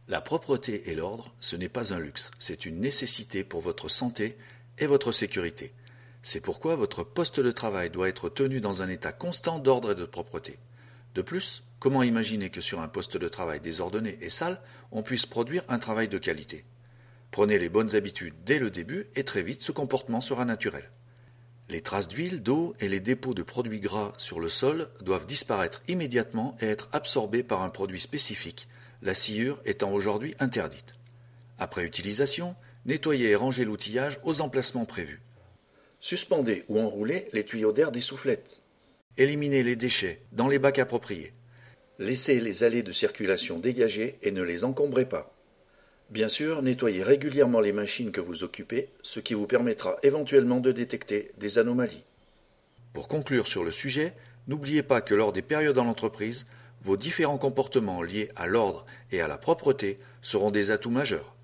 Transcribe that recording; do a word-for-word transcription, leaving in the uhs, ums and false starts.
La propreté et l'ordre, ce n'est pas un luxe, c'est une nécessité pour votre santé et votre sécurité. C'est pourquoi votre poste de travail doit être tenu dans un état constant d'ordre et de propreté. De plus, comment imaginer que sur un poste de travail désordonné et sale, on puisse produire un travail de qualité? Prenez les bonnes habitudes dès le début et très vite ce comportement sera naturel. Les traces d'huile, d'eau et les dépôts de produits gras sur le sol doivent disparaître immédiatement et être absorbés par un produit spécifique, la sciure étant aujourd'hui interdite. Après utilisation, nettoyez et rangez l'outillage aux emplacements prévus. Suspendez ou enroulez les tuyaux d'air des soufflettes. Éliminez les déchets dans les bacs appropriés. Laissez les allées de circulation dégagées et ne les encombrez pas. Bien sûr, nettoyez régulièrement les machines que vous occupez, ce qui vous permettra éventuellement de détecter des anomalies. Pour conclure sur le sujet, n'oubliez pas que lors des périodes dans l'entreprise, vos différents comportements liés à l'ordre et à la propreté seront des atouts majeurs.